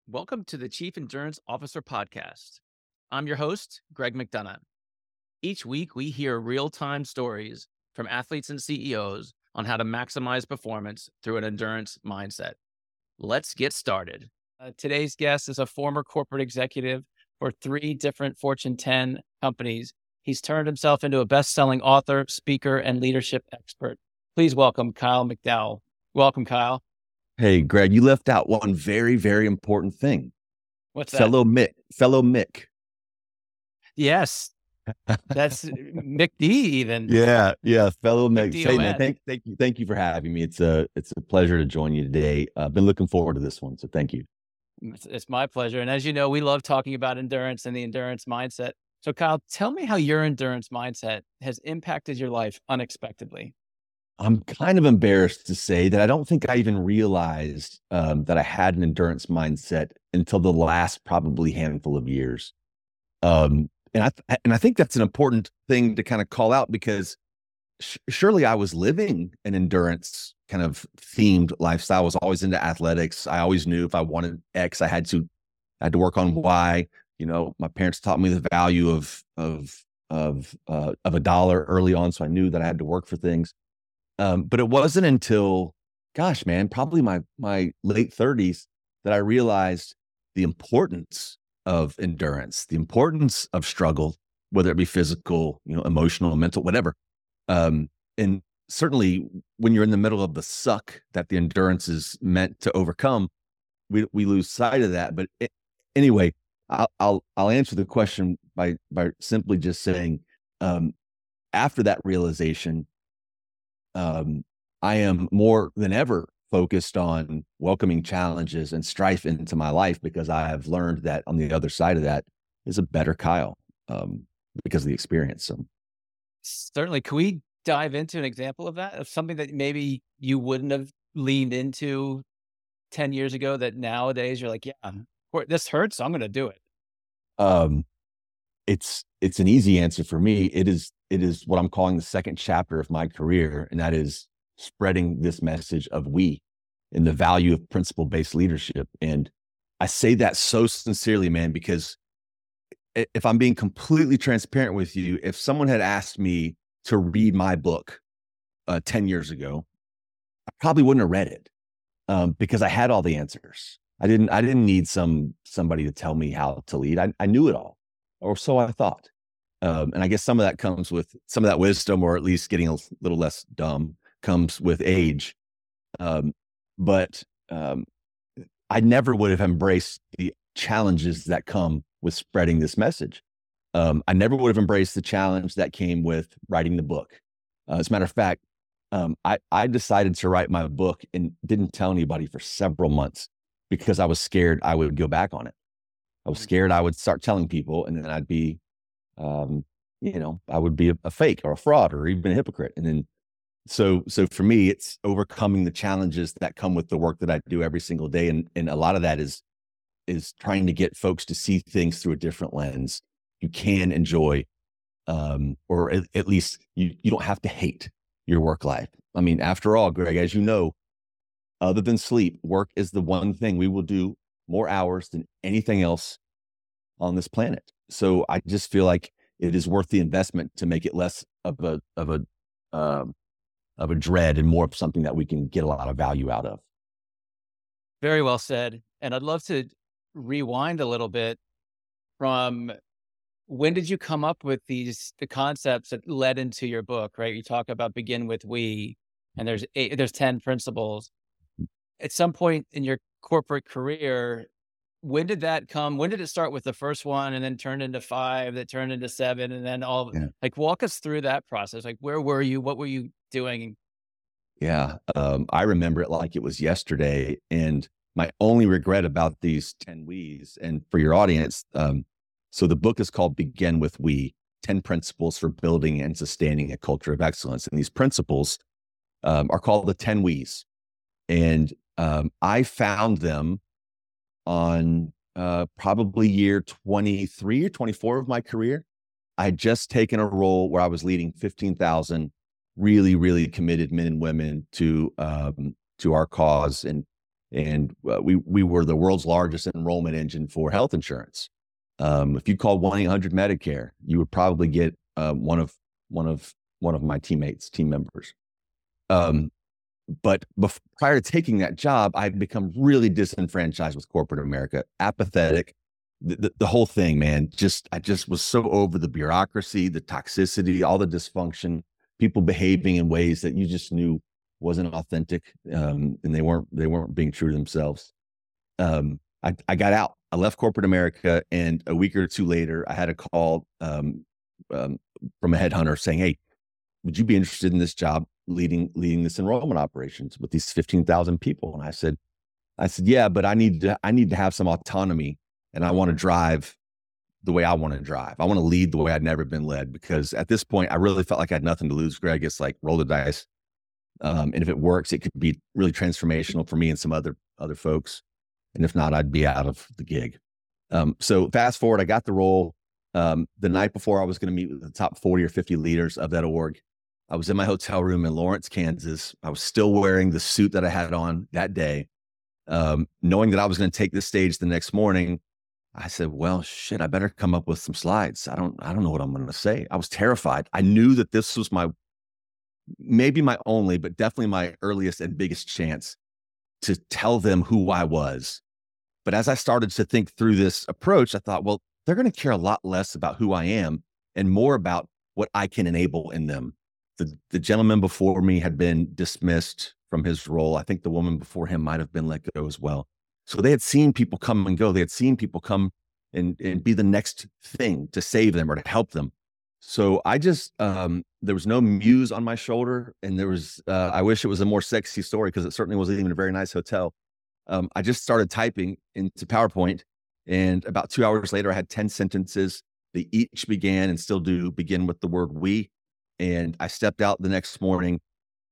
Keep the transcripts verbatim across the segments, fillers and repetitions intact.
Welcome to the Chief Endurance Officer Podcast. I'm your host, Greg McDonough. Each week, we hear real time stories from athletes and C E Os on how to maximize performance through an endurance mindset. Let's get started. Uh, today's guest is a former corporate executive for three different Fortune ten companies. He's turned himself into a best selling author, speaker, and leadership expert. Please welcome Kyle McDowell. Welcome, Kyle. Hey, Greg, you left out one very, very important thing. What's that? Fellow Mick, fellow Mick. Yes, that's Mick D even. Yeah, yeah, fellow Mick. D Say, O man, N. thank, thank you, thank you for having me. It's a, it's a pleasure to join you today. I've been looking forward to this one, so thank you. It's, it's my pleasure. And as you know, we love talking about endurance and the endurance mindset. So, Kyle, tell me how your endurance mindset has impacted your life unexpectedly. I'm kind of embarrassed to say that I don't think I even realized um, that I had an endurance mindset until the last probably handful of years. Um, and I th- and I think that's an important thing to kind of call out because sh- surely I was living an endurance kind of themed lifestyle. I was always into athletics. I always knew if I wanted X, I had to I had to work on Y. You know, my parents taught me the value of of of uh, of a dollar early on, so I knew that I had to work for things. Um, but it wasn't until, gosh, man, probably my my late thirties that I realized the importance of endurance, the importance of struggle, whether it be physical, you know, emotional, mental, whatever. Um, and certainly when you're in the middle of the suck that the endurance is meant to overcome, we we lose sight of that. But it, anyway, I'll, I'll I'll answer the question by by simply just saying, um, after that realization, um, I am more than ever focused on welcoming challenges and strife into my life because I have learned that on the other side of that is a better Kyle um, because of the experience. So Certainly. Can we dive into an example of that, of something that maybe you wouldn't have leaned into ten years ago that nowadays you're like, yeah, this hurts, so I'm going to do it? um, it's it's an easy answer for me. It is it is what I'm calling the second chapter of my career, and that is spreading this message of we and the value of principle-based leadership. And I say that so sincerely, man, because if I'm being completely transparent with you, if someone had asked me to read my book uh, ten years ago, I probably wouldn't have read it um, because I had all the answers. I didn't, I didn't need some, somebody to tell me how to lead. I, I knew it all, or so I thought. Um, and I guess some of that comes with some of that wisdom, or at least getting a little less dumb, comes with age. Um, but um, I never would have embraced the challenges that come with spreading this message. Um, I never would have embraced the challenge that came with writing the book. Uh, as a matter of fact, um, I, I decided to write my book and didn't tell anybody for several months because I was scared I would go back on it. I was scared I would start telling people and then I'd be, um, you know, I would be a, a fake or a fraud or even a hypocrite. And then, so, so for me, it's overcoming the challenges that come with the work that I do every single day. And, and a lot of that is, is trying to get folks to see things through a different lens. You can enjoy, um, or at, at least you, you don't have to hate your work life. I mean, after all, Greg, as you know, other than sleep, work is the one thing we will do more hours than anything else on this planet. So I just feel like it is worth the investment to make it less of a, of a, um, of a dread and more of something that we can get a lot of value out of. Very well said. And I'd love to rewind a little bit from when did you come up with these, the concepts that led into your book, right? You talk about begin with we, and there's eight, there's ten principles. At some point in your corporate career, when did that come? When did it start with the first one and then turn into five, that turned into seven, and then all Yeah. like walk us through that process. Like, where were you? What were you doing? Yeah. Um, I remember it like it was yesterday. And my only regret about these ten we's, and for your audience, um, so the book is called Begin with We, ten Principles for Building and Sustaining a Culture of Excellence. And these principles um, are called the ten we's. And um, I found them on uh, probably year twenty-three or twenty-four of my career. I had just taken a role where I was leading fifteen thousand really, really committed men and women to um, to our cause. And And uh, we we were the world's largest enrollment engine for health insurance. Um, if you called one eight hundred Medicare, you would probably get uh, one of one of one of my teammates, team members. Um, but bef- prior to taking that job, I'd become really disenfranchised with corporate America, apathetic, the, the, the whole thing, man. Just I just was so over the bureaucracy, the toxicity, all the dysfunction, people behaving in ways that you just knew wasn't authentic, um, and they weren't they weren't being true to themselves. Um, I, I got out. I left corporate America, and a week or two later, I had a call um, um, from a headhunter saying, "Hey, would you be interested in this job leading leading this enrollment operations with these fifteen thousand people?" And I said, "I said, yeah, but I need to I need to have some autonomy, and I want to drive the way I want to drive. I want to lead the way I'd never been led, because at this point, I really felt like I had nothing to lose. Greg, it's like roll the dice, um, and if it works, it could be really transformational for me and some other other folks. And if not, I'd be out of the gig." Um, so fast forward, I got the role. Um, the night before I was going to meet with the top forty or fifty leaders of that org, I was in my hotel room in Lawrence, Kansas. I was still wearing the suit that I had on that day. Um, knowing that I was going to take the stage the next morning, I said, well, shit, I better come up with some slides. I don't, I don't know what I'm going to say. I was terrified. I knew that this was my, maybe my only, but definitely my earliest and biggest chance to tell them who I was. But as I started to think through this approach, I thought, well, they're going to care a lot less about who I am and more about what I can enable in them. The, the gentleman before me had been dismissed from his role. I think the woman before him might have been let go as well. So they had seen people come and go. They had seen people come and, and be the next thing to save them or to help them. So I just, um, there was no muse on my shoulder. And there was, uh, I wish it was a more sexy story, because it certainly wasn't even a very nice hotel. Um, I just started typing into PowerPoint, and about two hours later, I had ten sentences. They each began and still do begin with the word we. And I stepped out the next morning,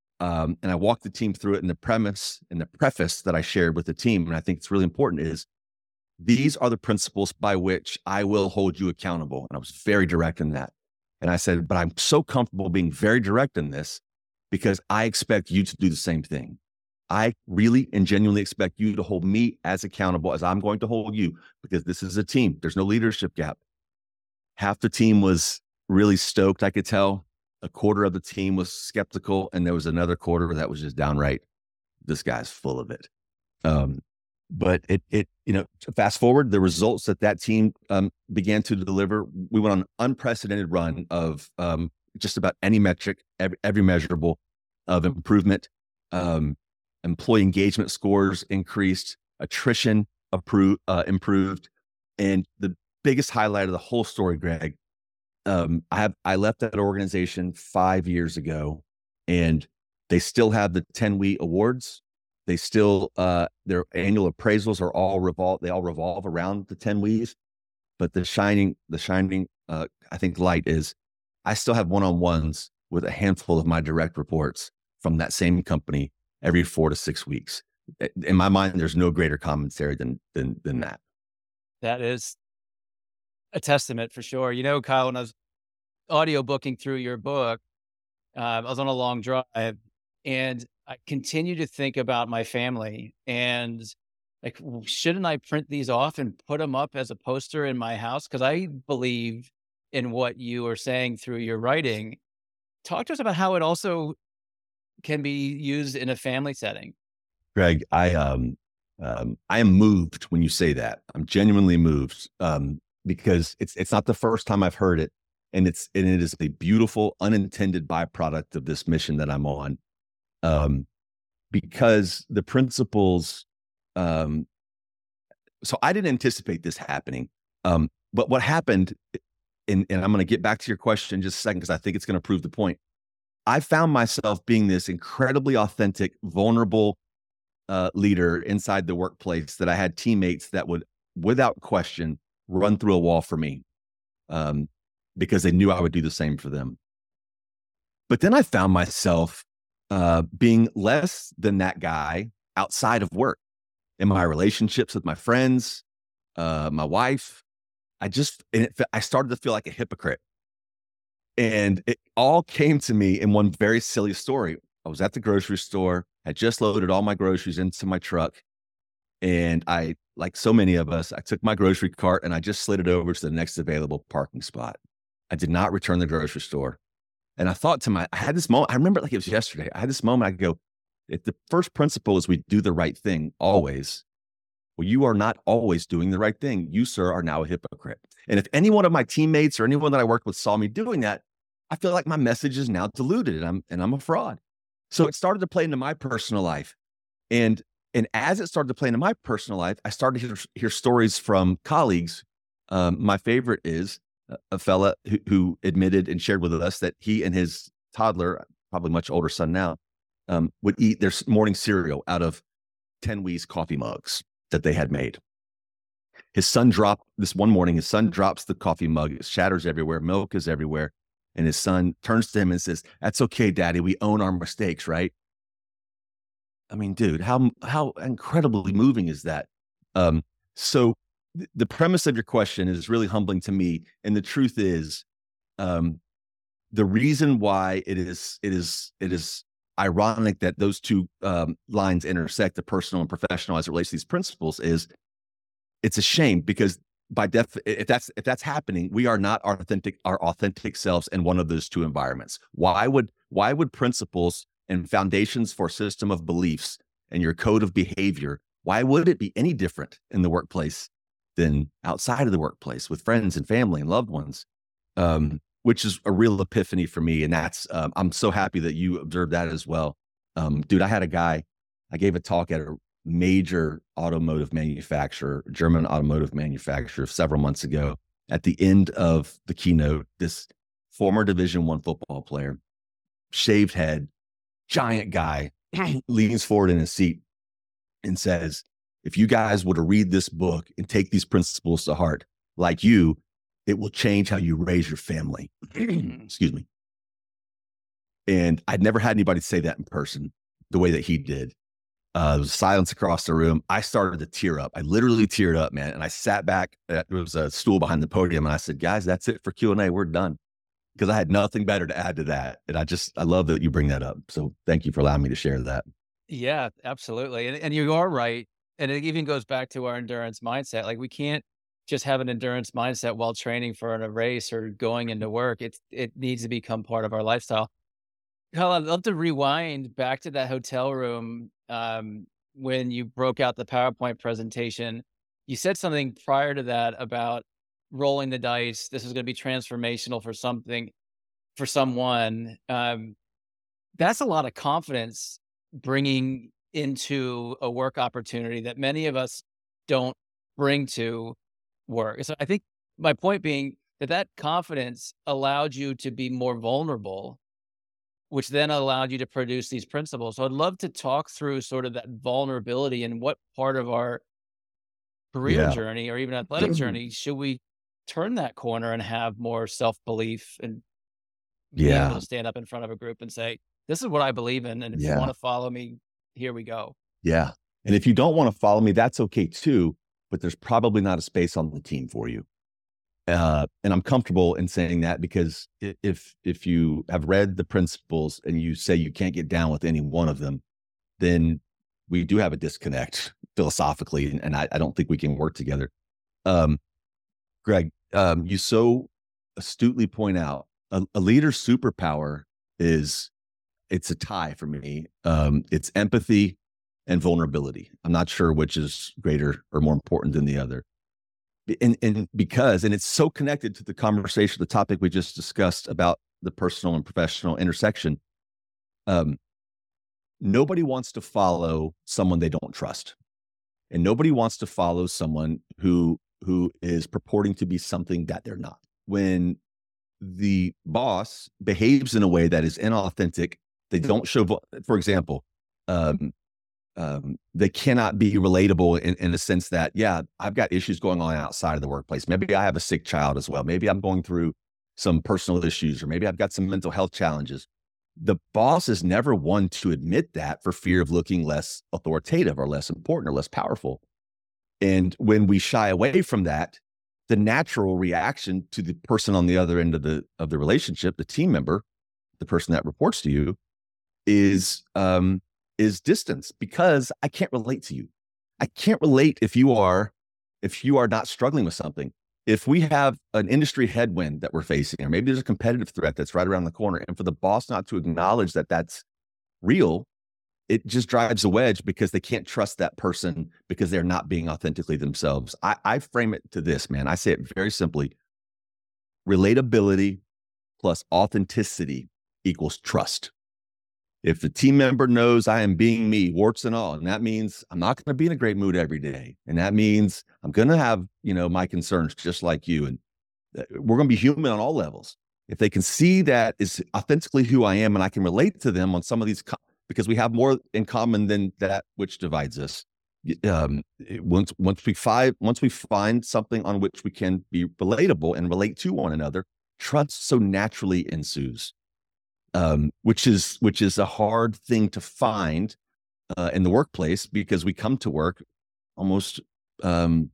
um, and I walked the team through it. And the premise and the preface that I shared with the team, and I think it's really important, is these are the principles by which I will hold you accountable. And I was very direct in that. And I said, but I'm so comfortable being very direct in this because I expect you to do the same thing. I really and genuinely expect you to hold me as accountable as I'm going to hold you, because this is a team. There's no leadership gap. Half the team was really stoked, I could tell. A quarter of the team was skeptical, and there was another quarter that was just downright, this guy's full of it. Um, but it, it, you know, fast forward, the results that that team um, began to deliver, we went on an unprecedented run of um, just about any metric, every, every measurable of improvement. Um, employee engagement scores increased, attrition approved, uh, improved. And the biggest highlight of the whole story, Greg, um, I have, I left that organization five years ago, and they still have the ten W E awards. They still, uh, their annual appraisals are all revolve, they all revolve around the ten W Es. But the shining, the shining, uh, I think light is I still have one-on-ones with a handful of my direct reports from that same company every four to six weeks. In my mind, there's no greater commentary than, than, than that. That is a testament for sure. You know, Kyle, when I was audio booking through your book, uh, I was on a long drive, and I continue to think about my family, and like, shouldn't I print these off and put them up as a poster in my house? Because I believe in what you are saying through your writing. Talk to us about how it also can be used in a family setting. Greg, I um, um, I am moved when you say that. I'm genuinely moved um, because it's it's not the first time I've heard it, and it's and it is a beautiful unintended byproduct of this mission that I'm on. Um, because the principles, um, so I didn't anticipate this happening. Um, but what happened, and, and I'm going to get back to your question in just a second, because I think it's going to prove the point. I found myself being this incredibly authentic, vulnerable uh, leader inside the workplace, that I had teammates that would, without question, run through a wall for me um, because they knew I would do the same for them. But then I found myself uh, being less than that guy outside of work, in my relationships with my friends, uh, my wife. I just, and it, I started to feel like a hypocrite. And it all came to me in one very silly story. I was at the grocery store, had just loaded all my groceries into my truck, And I, like so many of us, I took my grocery cart and I just slid it over to the next available parking spot. I did not return the grocery store. And I thought to my, I had this moment, I remember it like it was yesterday. I had this moment, I go, if the first principle is we do the right thing always, well, you are not always doing the right thing. You, sir, are now a hypocrite. And if any one of my teammates or anyone that I worked with saw me doing that, I feel like my message is now diluted and I'm, and I'm a fraud. So it started to play into my personal life. And, and as it started to play into my personal life, I started to hear, hear stories from colleagues. Um, my favorite is a fella who, who admitted and shared with us that he and his toddler, probably much older son now, um, would eat their morning cereal out of ten Wee's coffee mugs that they had made. His son dropped this one morning, his son drops the coffee mug, it shatters everywhere, milk is everywhere. And his son turns to him and says, "That's okay, Daddy. We own our mistakes, right?" I mean, dude, how, how incredibly moving is that? Um, so th- the premise of your question is really humbling to me. And the truth is, um, the reason why it is, it is, it is ironic that those two um, lines intersect, the personal and professional, as it relates to these principles, is it's a shame because by def, if that's if that's happening, we are not our authentic our authentic selves in one of those two environments. Why would why would principles and foundations for a system of beliefs and your code of behavior, why would it be any different in the workplace than outside of the workplace with friends and family and loved ones? Um, which is a real epiphany for me. And that's, um, I'm so happy that you observed that as well. Um, dude, I had a guy, I gave a talk at a major automotive manufacturer, German automotive manufacturer several months ago. At the end of the keynote, this former Division One football player, shaved head, giant guy, leans forward in his seat and says, "If you guys were to read this book and take these principles to heart, like you, it will change how you raise your family." Excuse me. And I'd never had anybody say that in person the way that he did. Uh, there was silence across the room. I started to tear up. I literally teared up, man. And I sat back. There was a stool behind the podium. And I said, "Guys, that's it for Q and A. We're done." Because I had nothing better to add to that. And I just, I love that you bring that up. So thank you for allowing me to share that. Yeah, absolutely. And, and you are right. And it even goes back to our endurance mindset. Like we can't just have an endurance mindset while training for a race or going into work. It's, it needs to become part of our lifestyle. Kyle, I'd love to rewind back to that hotel room um, when you broke out the PowerPoint presentation. You said something prior to that about rolling the dice. This is going to be transformational for something, for someone. Um, that's a lot of confidence bringing into a work opportunity that many of us don't bring to work. So I think my point being that that confidence allowed you to be more vulnerable, which then allowed you to produce these principles. So I'd love to talk through sort of that vulnerability and what part of our career Yeah. journey or even athletic journey should we turn that corner and have more self-belief and be Yeah. able to stand up in front of a group and say, "This is what I believe in. And if you Yeah. want to follow me, here we go." Yeah. And if you don't want to follow me, that's okay too. But there's probably not a space on the team for you. Uh, and I'm comfortable in saying that because i- if if you have read the principles and you say you can't get down with any one of them, then we do have a disconnect philosophically, and, and I, I don't think we can work together. Um, Greg, um, you so astutely point out a, a leader's superpower is it's a tie for me. Um, it's empathy and vulnerability. I'm not sure which is greater or more important than the other. And, and because, and it's so connected to the conversation, the topic we just discussed about the personal and professional intersection. Um, nobody wants to follow someone they don't trust. And nobody wants to follow someone who, who is purporting to be something that they're not. When the boss behaves in a way that is inauthentic, they don't show, for example, um, um, they cannot be relatable in, in the sense that, yeah, I've got issues going on outside of the workplace. Maybe I have a sick child as well. Maybe I'm going through some personal issues, or maybe I've got some mental health challenges. The boss is never one to admit that for fear of looking less authoritative or less important or less powerful. And when we shy away from that, the natural reaction to the person on the other end of the of the relationship, the team member, the person that reports to you, is um, is distance, because I can't relate to you. I can't relate if you are, if you are not struggling with something. If we have an industry headwind that we're facing, or maybe there's a competitive threat that's right around the corner, and for the boss not to acknowledge that that's real, it just drives a wedge because they can't trust that person because they're not being authentically themselves. I, I frame it to this, man. I say it very simply. Relatability plus authenticity equals trust. If the team member knows I am being me, warts and all, and that means I'm not going to be in a great mood every day. And that means I'm going to have, you know, my concerns just like you. And we're going to be human on all levels. If they can see that is authentically who I am and I can relate to them on some of these, co- because we have more in common than that which divides us. Um, once, once we find, once we find something on which we can be relatable and relate to one another, trust so naturally ensues. Um, which is which is a hard thing to find uh, in the workplace, because we come to work almost um,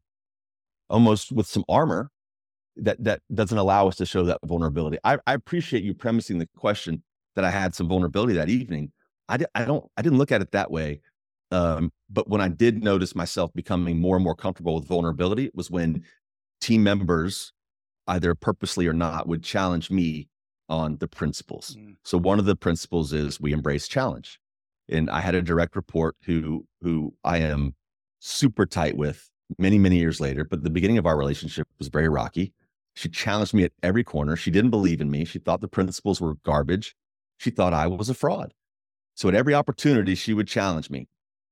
almost with some armor that that doesn't allow us to show that vulnerability. I, I appreciate you premising the question that I had some vulnerability that evening. I, di- I don't I didn't look at it that way, um, but when I did notice myself becoming more and more comfortable with vulnerability, it was when team members, either purposely or not, would challenge me on the principles. Mm. So one of the principles is we embrace challenge. And I had a direct report who, who I am super tight with many, many years later, but the beginning of our relationship was very rocky. She challenged me at every corner. She didn't believe in me. She thought the principles were garbage. She thought I was a fraud. So at every opportunity, she would challenge me.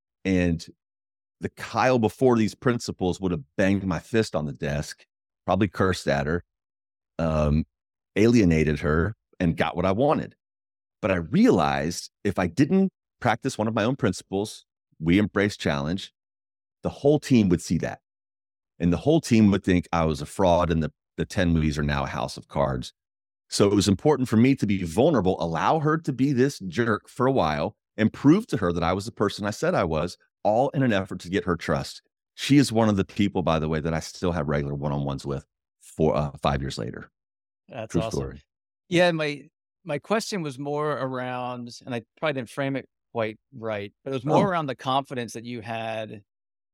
And the Kyle before these principles would have banged my fist on the desk, probably cursed at her, um, alienated her, and got what I wanted. But I realized if I didn't practice one of my own principles, we embrace challenge, the whole team would see that. And the whole team would think I was a fraud and the, the ten movies are now a house of cards. So it was important for me to be vulnerable, allow her to be this jerk for a while, and prove to her that I was the person I said I was, all in an effort to get her trust. She is one of the people, by the way, that I still have regular one-on-ones with for uh, five years later. That's True awesome. Story. Yeah, my my question was more around, and I probably didn't frame it quite right, but it was more oh. around the confidence that you had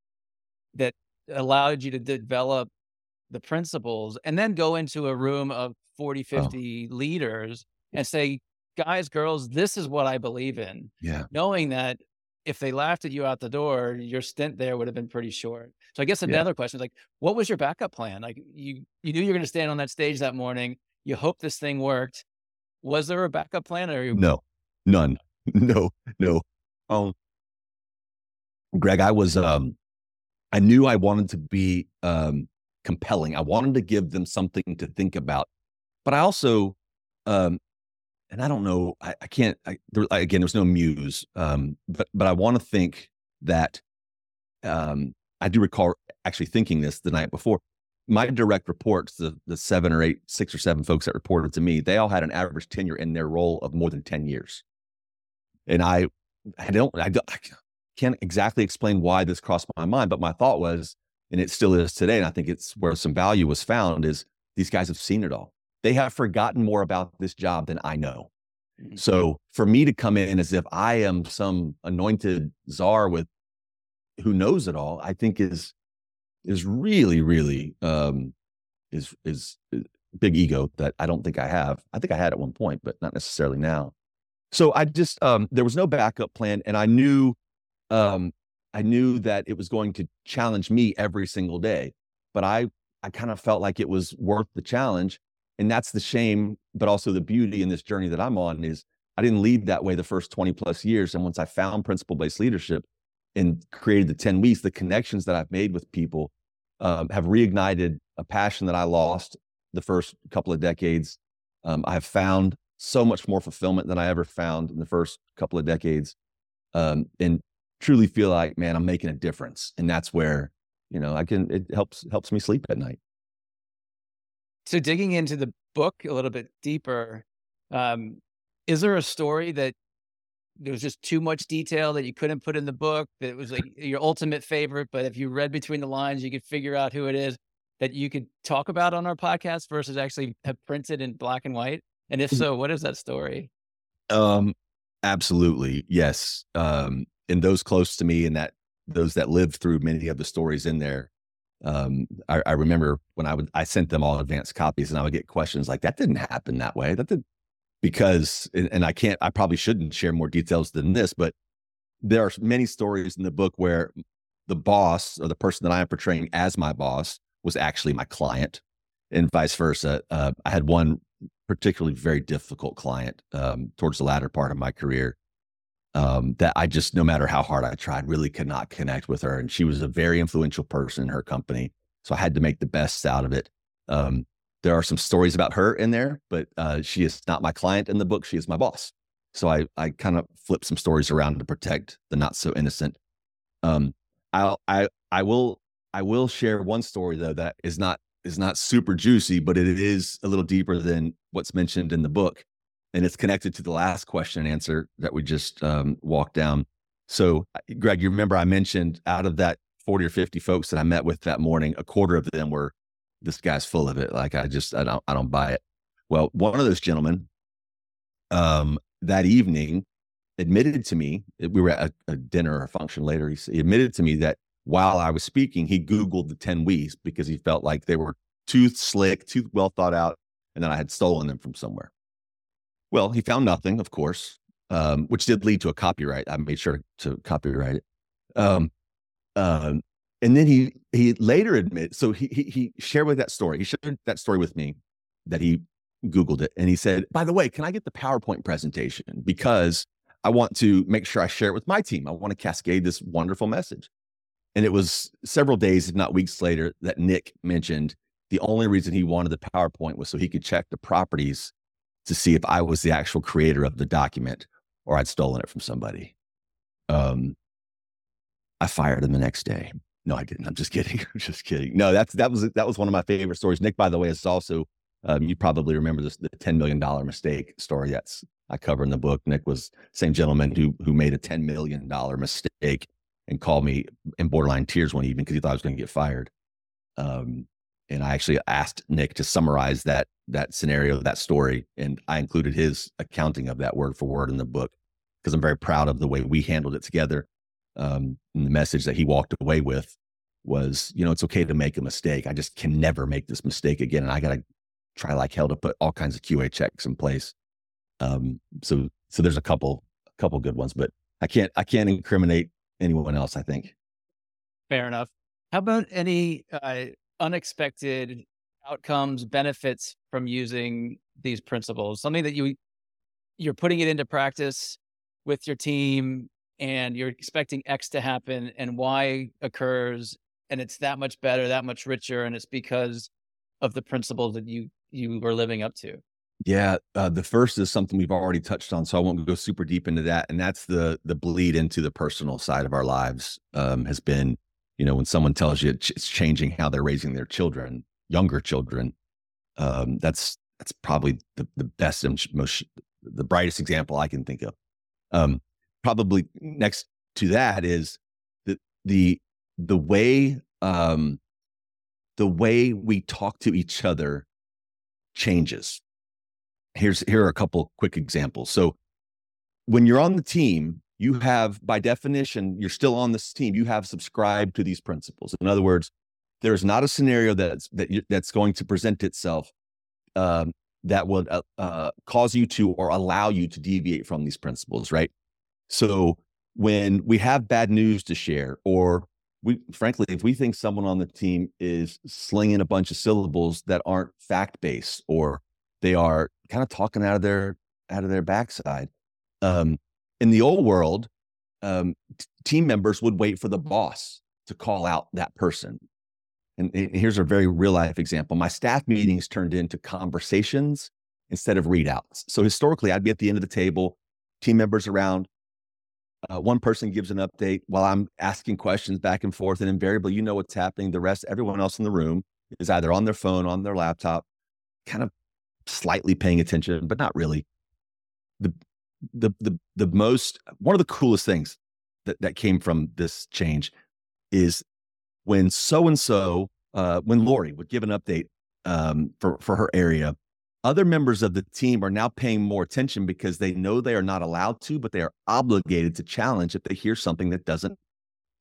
that allowed you to develop the principles and then go into a room of forty, fifty oh. leaders and say, guys, girls, this is what I believe in. Yeah. Knowing that if they laughed at you out the door, your stint there would have been pretty short. So I guess another yeah. question is like, what was your backup plan? Like you, you knew you were going to stand on that stage that morning. You hoped this thing worked. Was there a backup plan? Or you... No, none. No, no. Um, Greg, I was, um, I knew I wanted to be um, compelling. I wanted to give them something to think about, but I also, um, and I don't know, I, I can't, I, there, again, there's no muse, um, but, but I want to think that um, I do recall actually thinking this the night before. My direct reports, the, the seven or eight, six or seven folks that reported to me, they all had an average tenure in their role of more than ten years. And I, I don't, I don't, I can't exactly explain why this crossed my mind, but my thought was, and it still is today, and I think it's where some value was found, is these guys have seen it all. They have forgotten more about this job than I know. Mm-hmm. So for me to come in as if I am some anointed czar with who knows it all, I think is, is really, really, um, is, is, is big ego that I don't think I have. I think I had at one point, but not necessarily now. So I just, um, there was no backup plan, and I knew, um, I knew that it was going to challenge me every single day, but I, I kind of felt like it was worth the challenge. And that's the shame, but also the beauty in this journey that I'm on is I didn't lead that way the first twenty plus years. And once I found principle-based leadership and created the ten weeks, the connections that I've made with people um, have reignited a passion that I lost the first couple of decades. Um, I have found so much more fulfillment than I ever found in the first couple of decades. Um, and truly feel like, man, I'm making a difference. And that's where, you know, I can, it helps, helps me sleep at night. So digging into the book a little bit deeper, um, is there a story that there was just too much detail that you couldn't put in the book, that was like your ultimate favorite, but if you read between the lines, you could figure out who it is, that you could talk about on our podcast versus actually have printed in black and white? And if so, what is that story? Um, absolutely. Yes. Um, and those close to me in that, those that lived through many of the stories in there, um, I, I remember when I would, I sent them all advanced copies, and I would get questions like, that didn't happen that way. That did because, and, and I can't, I probably shouldn't share more details than this, but there are many stories in the book where the boss, or the person that I am portraying as my boss, was actually my client, and vice versa. Uh, I had one particularly very difficult client um, towards the latter part of my career um, that I just, no matter how hard I tried, really could not connect with her. And she was a very influential person in her company. So I had to make the best out of it. Um, there are some stories about her in there, but uh, she is not my client in the book. She is my boss. So I, I kind of flip some stories around to protect the not so innocent. Um, I'll, I, I will, I will share one story though that is not is not super juicy, but it is a little deeper than what's mentioned in the book, and it's connected to the last question and answer that we just um, walked down. So, Greg, you remember I mentioned out of that forty or fifty folks that I met with that morning, a quarter of them were, "This guy's full of it. Like I just, I don't, I don't buy it." Well, one of those gentlemen, um, that evening admitted to me, we were at a, a dinner or a function later, he, he admitted to me that while I was speaking, he Googled the ten We's because he felt like they were too slick, too well thought out, and then I had stolen them from somewhere. Well, he found nothing, of course, um, which did lead to a copyright. I made sure to, to copyright it. Um, um, and then he he later admitted, so he, he he shared with that story. He shared that story with me, that he Googled it, and he said, "By the way, can I get the PowerPoint presentation? Because I want to make sure I share it with my team. I want to cascade this wonderful message." And it was several days, if not weeks later, that Nick mentioned the only reason he wanted the PowerPoint was so he could check the properties to see if I was the actual creator of the document or I'd stolen it from somebody. Um, I fired him the next day. No, I didn't. I'm just kidding. I'm just kidding. No, that's that was that was one of my favorite stories. Nick, by the way, is also um, you probably remember this the ten million dollar mistake story that's I cover in the book. Nick was the same gentleman who who made a ten million dollar mistake and called me in borderline tears one evening because he thought I was going to get fired. Um, and I actually asked Nick to summarize that that scenario, that story, and I included his accounting of that word for word in the book because I'm very proud of the way we handled it together. Um, and the message that he walked away with was, you know, it's okay to make a mistake. I just can never make this mistake again, and I got to try like hell to put all kinds of Q A checks in place. Um, so so there's a couple a couple good ones, but I can't I can't incriminate anyone else, I think. Fair enough. How about any uh, unexpected outcomes, benefits from using these principles? Something that you, you're putting it into practice with your team and you're expecting X to happen and Y occurs, and it's that much better, that much richer, and it's because of the principles that you, you were living up to. Yeah, uh, the first is something we've already touched on, so I won't go super deep into that. And that's the the bleed into the personal side of our lives. Um, has been, you know, when someone tells you it's changing how they're raising their children, younger children. Um, that's that's probably the the best and most the brightest example I can think of. Um, probably next to that is the the the way um, the way we talk to each other changes. Here's here are a couple quick examples. So when you're on the team, you have, by definition, you're still on this team. You have subscribed to these principles. In other words, there is not a scenario that's that you, that's going to present itself um, that would uh, uh, cause you to or allow you to deviate from these principles, right? So when we have bad news to share, or we, frankly, if we think someone on the team is slinging a bunch of syllables that aren't fact-based, or they are kind of talking out of their out of their backside. Um, in the old world, um, t- team members would wait for the boss to call out that person. And, and here's a very real life example. My staff meetings turned into conversations instead of readouts. So historically, I'd be at the end of the table, team members around. Uh, one person gives an update while I'm asking questions back and forth, and invariably, you know what's happening. The rest, everyone else in the room is either on their phone, on their laptop, kind of slightly paying attention, but not really. The, the, the, the most, one of the coolest things that, that came from this change is when so-and-so, uh, when Lori would give an update um, for, for her area, other members of the team are now paying more attention because they know they are not allowed to, but they are obligated to challenge if they hear something that doesn't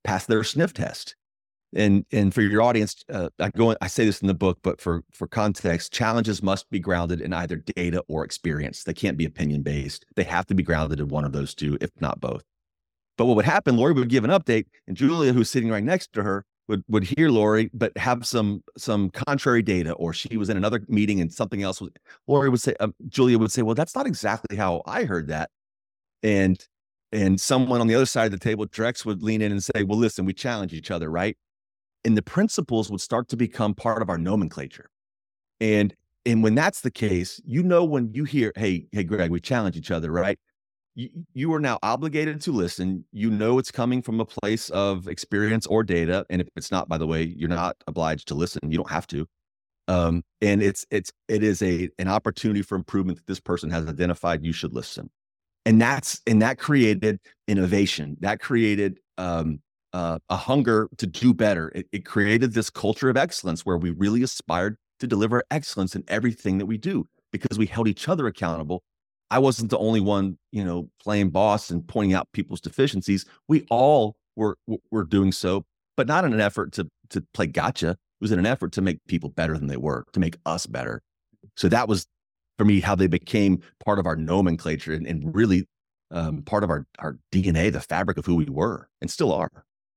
pass their sniff test. And and for your audience, uh, I go I say this in the book, but for for context, challenges must be grounded in either data or experience. They can't be opinion based. They have to be grounded in one of those two, if not both. But what would happen, Lori would give an update, and Julia, who's sitting right next to her, would would hear Lori, but have some some contrary data, or she was in another meeting and something else was. Lori would say, um, Julia would say, "Well, that's not exactly how I heard that," and and someone on the other side of the table, Drex, would lean in and say, "Well, listen, we challenge each other, right?" And the principles would start to become part of our nomenclature. And and when that's the case, you know, when you hear, "Hey, hey, Greg, we challenge each other, right?" You, you are now obligated to listen. You know it's coming from a place of experience or data. And if it's not, by the way, you're not obliged to listen. You don't have to. Um, and it's it's it is a an opportunity for improvement that this person has identified. You should listen. And that's and that created innovation. That created um, uh, a hunger to do better. It, it created this culture of excellence where we really aspired to deliver excellence in everything that we do because we held each other accountable. I wasn't the only one, you know, playing boss and pointing out people's deficiencies. We all were were doing so, but not in an effort to to play gotcha. It was in an effort to make people better than they were, to make us better. So that was, for me, how they became part of our nomenclature and, and really um, part of our our D N A, the fabric of who we were and still are.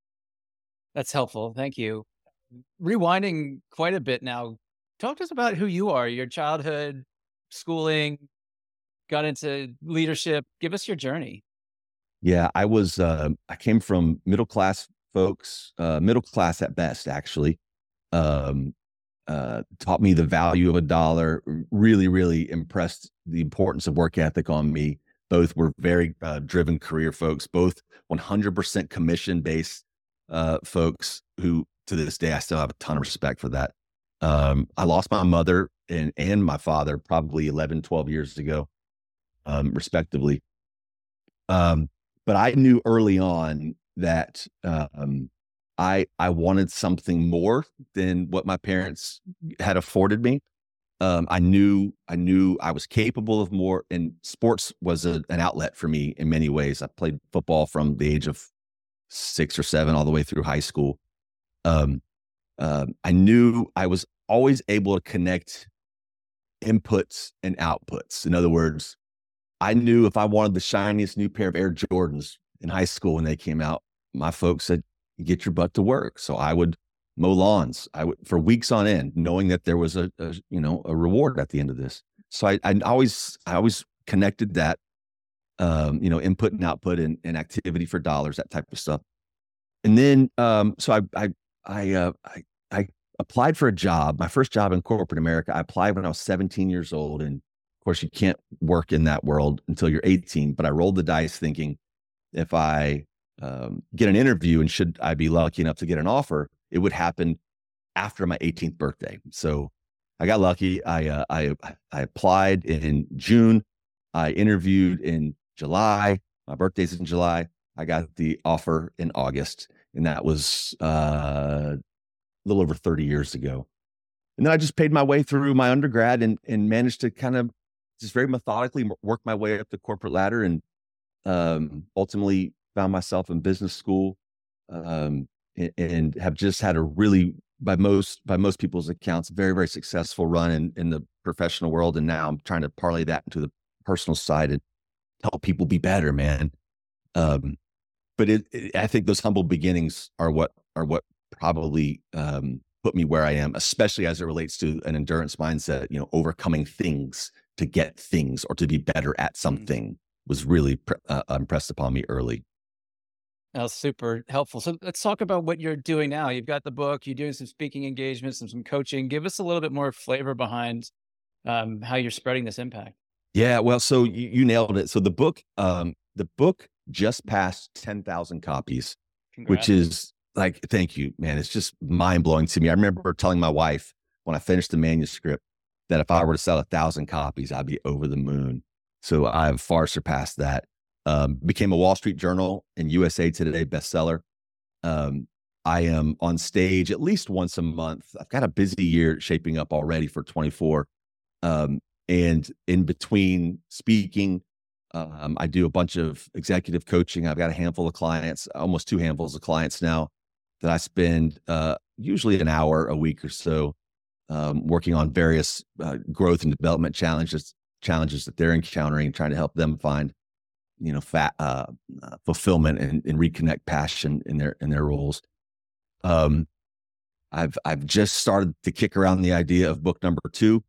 That's helpful. Thank you. Rewinding quite a bit now, talk to us about who you are, your childhood, schooling, got into leadership. Give us your journey. Yeah, I was, uh, I came from middle-class folks, uh, middle class at best, actually. Um, uh, taught me the value of a dollar, really, really impressed the importance of work ethic on me. Both were very uh, driven career folks, both one hundred percent commission-based uh, folks who, to this day, I still have a ton of respect for that. Um, I lost my mother and, and my father probably eleven, twelve years ago. Um, respectively. Um, but I knew early on that um, I I wanted something more than what my parents had afforded me. Um, I knew I knew I was capable of more, and sports was a, an outlet for me in many ways. I played football from the age of six or seven all the way through high school. Um, uh, I knew I was always able to connect inputs and outputs. In other words, I knew if I wanted the shiniest new pair of Air Jordans in high school when they came out, my folks said, "Get your butt to work." So I would mow lawns. I would for weeks on end, knowing that there was a, a you know a reward at the end of this. So I, I always I always connected that, um, you know, input and output and, and activity for dollars, that type of stuff. And then um, so I I I, uh, I I applied for a job. My first job in corporate America. I applied when I was seventeen years old, and of course, you can't work in that world until you're eighteen, but I rolled the dice thinking if I um, get an interview and should I be lucky enough to get an offer, it would happen after my eighteenth birthday. So I got lucky. I, uh, I, I applied in June. I interviewed in July. My birthday's in July. I got the offer in August, and that was uh, a little over thirty years ago. And then I just paid my way through my undergrad and, and managed to kind of just very methodically work my way up the corporate ladder, and um, ultimately found myself in business school, um, and, and have just had a really, by most by most people's accounts, very, very successful run in, in the professional world. And now I'm trying to parlay that into the personal side and help people be better, man. Um, but it, it, I think those humble beginnings are what are what probably um, put me where I am, especially as it relates to an endurance mindset. You know, overcoming things to get things or to be better at something was really uh, impressed upon me early. That was super helpful. So let's talk about what you're doing now. You've got the book, you're doing some speaking engagements and some coaching. Give us a little bit more flavor behind um, how you're spreading this impact. Yeah, well, so you, you nailed it. So the book, um, the book just passed ten thousand copies, Congrats. Which is like, thank you, man. It's just mind blowing to me. I remember telling my wife when I finished the manuscript that if I were to sell a thousand copies, I'd be over the moon. So I've far surpassed that. Um, became a Wall Street Journal and U S A Today bestseller. Um, I am on stage at least once a month. I've got a busy year shaping up already for twenty-four. Um, and in between speaking, Um, I do a bunch of executive coaching. I've got a handful of clients, almost two handfuls of clients now, that I spend uh, usually an hour a week or so um, working on various uh, growth and development challenges challenges that they're encountering, trying to help them find, you know, fat, uh, uh, fulfillment and, and reconnect passion in their in their roles. Um, I've I've just started to kick around the idea of book number two.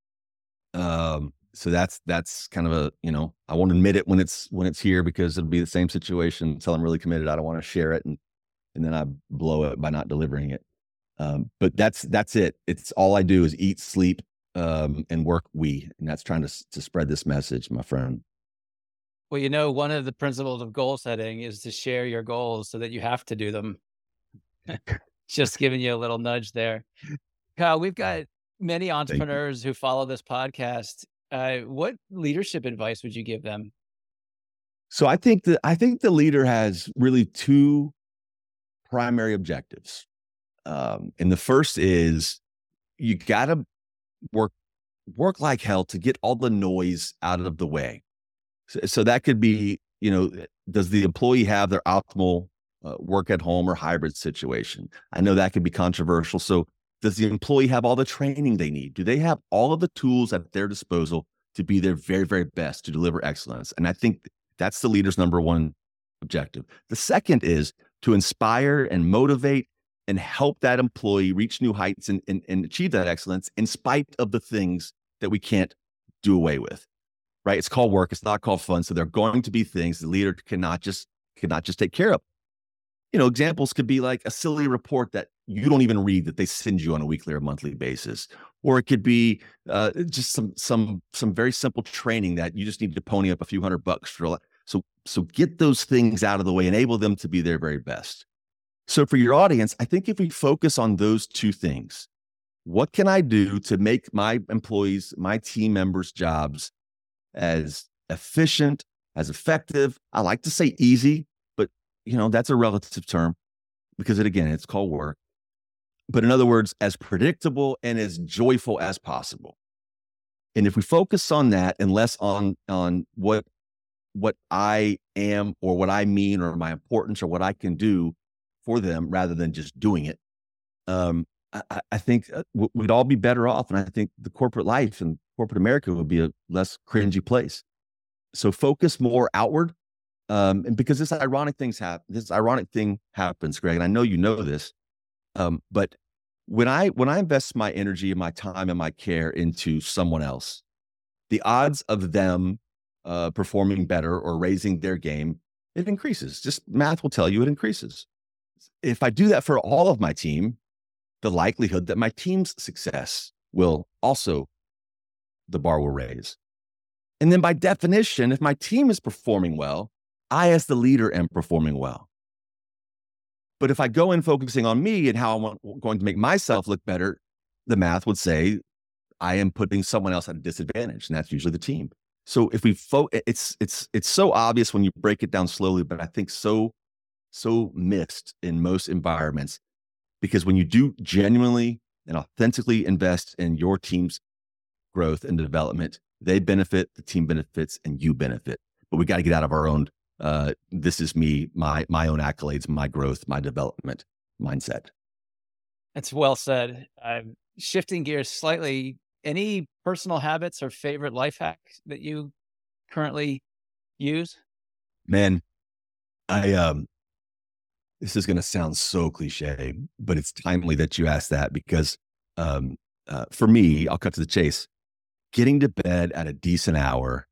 Um, so that's that's kind of a, you know, I won't admit it when it's when it's here, because it'll be the same situation until I'm really committed. I don't want to share it, and and then I blow it by not delivering it. Um, but that's that's it. It's all I do is eat, sleep, um, and work. We, and that's trying to to spread this message, my friend. Well, you know, one of the principles of goal setting is to share your goals so that you have to do them. Just giving you a little nudge there. Kyle, we've got many entrepreneurs who follow this podcast. Uh, what leadership advice would you give them? So I think that I think the leader has really two primary objectives. Um, and the first is you got to work work like hell to get all the noise out of the way. So, so that could be, you know, does the employee have their optimal uh, work at home or hybrid situation? I know that could be controversial. So does the employee have all the training they need? Do they have all of the tools at their disposal to be their very, very best to deliver excellence? And I think that's the leader's number one objective. The second is to inspire and motivate and help that employee reach new heights and, and, and achieve that excellence in spite of the things that we can't do away with, right? It's called work. It's not called fun. So there are going to be things the leader cannot just, cannot just take care of. You know, examples could be like a silly report that you don't even read that they send you on a weekly or monthly basis. Or it could be uh, just some, some, some very simple training that you just need to pony up a few hundred bucks for. So, so get those things out of the way, enable them to be their very best. So for your audience, I think if we focus on those two things, what can I do to make my employees, my team members' jobs as efficient, as effective? I like to say easy, but you know, that's a relative term because it, again, it's called work. But in other words, as predictable and as joyful as possible. And if we focus on that and less on, on what, what I am or what I mean or my importance or what I can do for them rather than just doing it, um, I, I think we'd all be better off. And I think the corporate life and corporate America would be a less cringy place. So focus more outward. Um, and because this ironic things happen, this ironic thing happens, Greg, and I know you know this. Um, but when I when I invest my energy and my time and my care into someone else, the odds of them uh, performing better or raising their game, it increases. Just math will tell you it increases. If I do that for all of my team, the likelihood that my team's success will also, the bar will raise. And then by definition, if my team is performing well, I as the leader am performing well. But if I go in focusing on me and how I'm going to make myself look better, the math would say I am putting someone else at a disadvantage, and that's usually the team. So if we fo- it's it's it's so obvious when you break it down slowly, but I think so so missed in most environments, because when you do genuinely and authentically invest in your team's growth and development, they benefit, the team benefits, and you benefit. But we got to get out of our own, uh, this is me, my my own accolades, my growth, my development mindset. That's well said. I'm shifting gears slightly. Any personal habits or favorite life hacks that you currently use? Man, I um, this is going to sound so cliche, but it's timely that you asked that because um, uh, for me, I'll cut to the chase. Getting to bed at a decent hour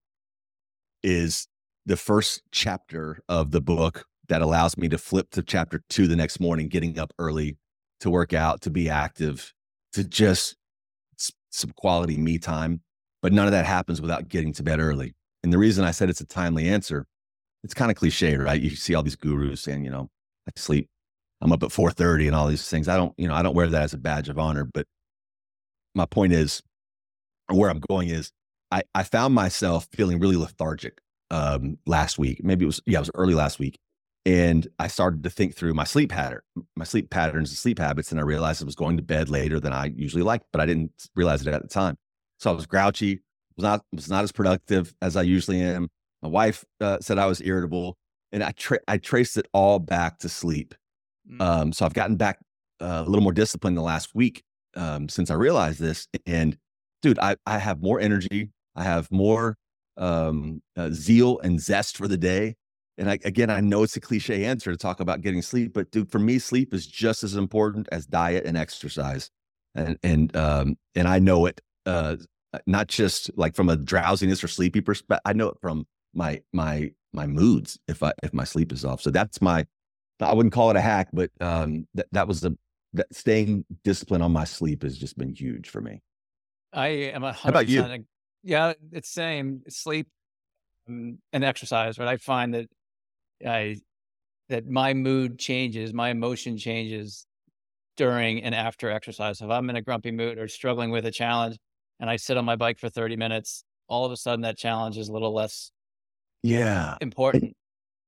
is the first chapter of the book that allows me to flip to chapter two the next morning, getting up early to work out, to be active, to just some quality me time. But none of that happens without getting to bed early. And the reason I said it's a timely answer, it's kind of cliche, right? You see all these gurus saying, you know, I sleep, I'm up at four thirty and all these things. I don't, you know, I don't wear that as a badge of honor, but my point is, where I'm going is, I, I found myself feeling really lethargic um, last week. Maybe it was, yeah, it was early last week. And I started to think through my sleep pattern, my sleep patterns and sleep habits. And I realized I was going to bed later than I usually like, but I didn't realize it at the time. So I was grouchy, was not, was not as productive as I usually am. My wife uh, said I was irritable, and I tra- I traced it all back to sleep. Mm. Um, so I've gotten back uh, a little more disciplined the last week um, since I realized this. And dude, I I have more energy. I have more um, uh, zeal and zest for the day. And I, again, I know it's a cliche answer to talk about getting sleep, but dude, for me, sleep is just as important as diet and exercise. And and um, and I know it uh, not just like from a drowsiness or sleepy perspective. I know it from my my my moods if I if my sleep is off. So that's my, I wouldn't call it a hack, but um, that that was the that staying disciplined on my sleep has just been huge for me. I am a How hundred about you? percent. Yeah, it's same sleep um, and exercise, but I find that I that my mood changes, my emotion changes during and after exercise. If I'm in a grumpy mood or struggling with a challenge and I sit on my bike for thirty minutes, all of a sudden that challenge is a little less Yeah. And, important.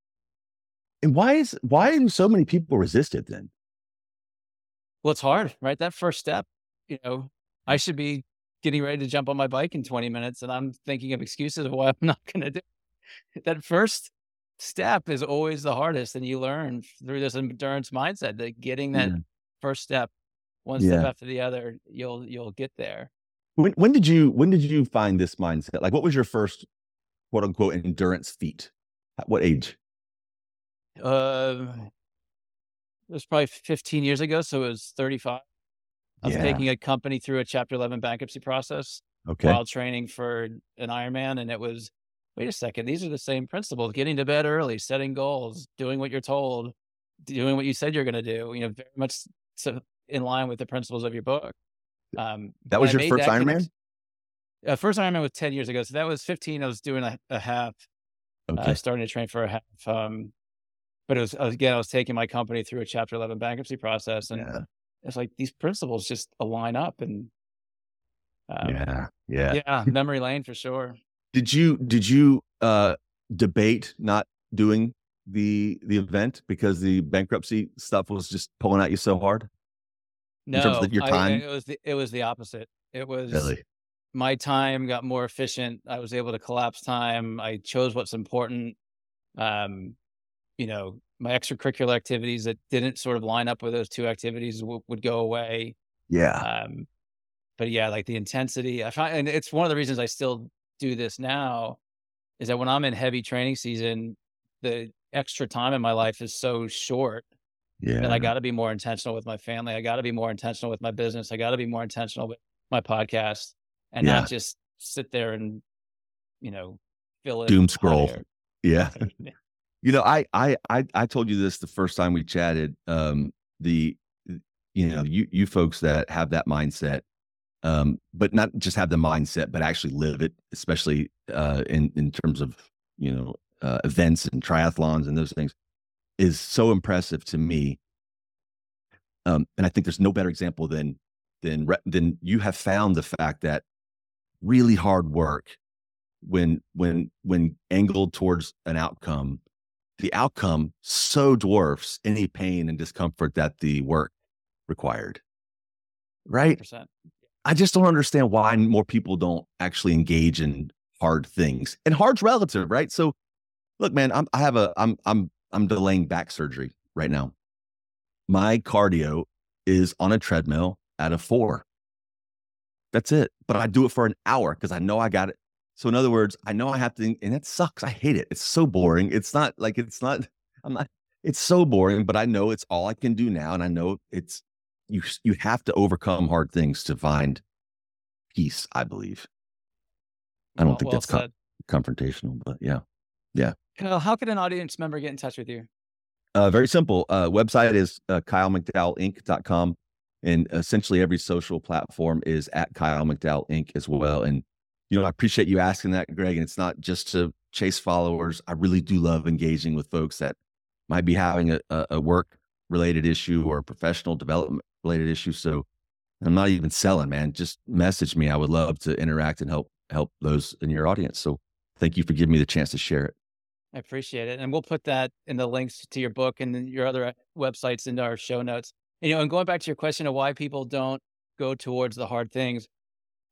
and why is why do so many people resist it then? Well, it's hard, right? That first step, you know, I should be getting ready to jump on my bike in twenty minutes and I'm thinking of excuses of why I'm not going to do it. That first step is always the hardest. And you learn through this endurance mindset that getting that Yeah. first step, one step Yeah. after the other, you'll, you'll get there. When when did you when did you find this mindset? Like, what was your first quote unquote endurance feat? At what age? Uh, it was probably fifteen years ago. So it was thirty-five. I was Yeah. taking a company through a chapter eleven bankruptcy process Okay. while training for an Ironman. And it was, wait a second, these are the same principles: getting to bed early, setting goals, doing what you're told, doing what you said you're going to do, you know, very much so in line with the principles of your book. Um, That when was I your made first that Ironman? connection, uh, first Ironman was ten years ago. So that was fifteen. I was doing a, a half, uh, Okay. starting to train for a half. Um, but it was, again, I was taking my company through a chapter eleven bankruptcy process. And Yeah. it's like, these principles just align up. And um, Yeah. Yeah. yeah, memory lane for sure. Did you did you uh debate not doing the the event because the bankruptcy stuff was just pulling at you so hard in terms of No, the, your I, I time? it was the, it was the opposite. It was Really? my time got more efficient. I was able to collapse time. I chose what's important. Um, you know, my extracurricular activities that didn't sort of line up with those two activities w- would go away. Yeah. Um, but yeah, like the intensity, I find, and it's one of the reasons I still do this now is that when I'm in heavy training season, the extra time in my life is so short that I Yeah. got to be more intentional with my family. I got to be more intentional with my business. I got to be more intentional with my podcast and not Yeah. just sit there and, you know, fill in Doom hot scroll. air. Yeah. You know, I, I, I, I told you this the first time we chatted. Um, the, you know, you, you folks that have that mindset, um, but not just have the mindset, but actually live it, especially uh, in in terms of you know uh, events and triathlons and those things, is so impressive to me. Um, and I think there's no better example than than than you have found the fact that really hard work, when when when angled towards an outcome, the outcome so dwarfs any pain and discomfort that the work required. Right? one hundred percent. I just don't understand why more people don't actually engage in hard things. And hard's relative, right? So look, man, I'm I have a I'm I'm I'm delaying back surgery right now. My cardio is on a treadmill at a four. That's it. But I do it for an hour because I know I got it. So in other words, I know I have to, and that sucks. I hate it. It's so boring. It's not like it's not, I'm not, it's so boring, but I know it's all I can do now. And I know it's you you have to overcome hard things to find peace, I believe. I don't Well, think well that's co- said. confrontational, but yeah. Yeah. Kyle, how could an audience member get in touch with you? Uh, very simple. Uh, website is uh, kyle mcdowell inc dot com. And essentially every social platform is at Kyle McDowell Incorporated as well. And, you know, I appreciate you asking that, Greg. And it's not just to chase followers. I really do love engaging with folks that might be having a, a work related issue or a professional development related issue. So I'm not even selling, man. Just message me. I would love to interact and help help those in your audience. So thank you for giving me the chance to share it. I appreciate it. And we'll put that in the links to your book and then your other websites into our show notes. And, you know, and going back to your question of why people don't go towards the hard things,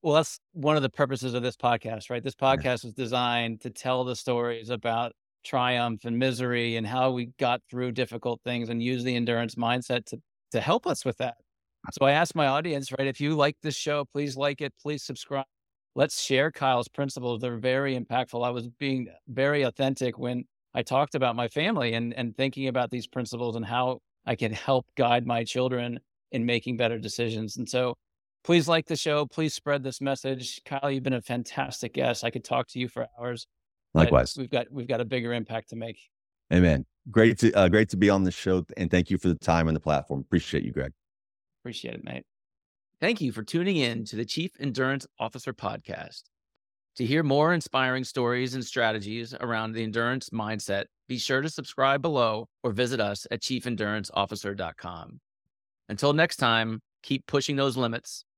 Well, that's one of the purposes of this podcast, right? This Yeah. podcast was designed to tell the stories about triumph and misery and how we got through difficult things and use the endurance mindset to to help us with that. So I asked my audience, right, if you like this show, please like it, please subscribe. Let's share Kyle's principles. They're very impactful. I was being very authentic when I talked about my family and and thinking about these principles and how I can help guide my children in making better decisions. And so please like the show. Please spread this message. Kyle, you've been a fantastic guest. I could talk to you for hours, but Likewise. we've got we've got a bigger impact to make. Amen. Great to uh, great to be on the show, and thank you for the time and the platform. Appreciate you, Greg. Appreciate it, mate. Thank you for tuning in to the Chief Endurance Officer Podcast. To hear more inspiring stories and strategies around the endurance mindset, be sure to subscribe below or visit us at chief endurance officer dot com. Until next time, keep pushing those limits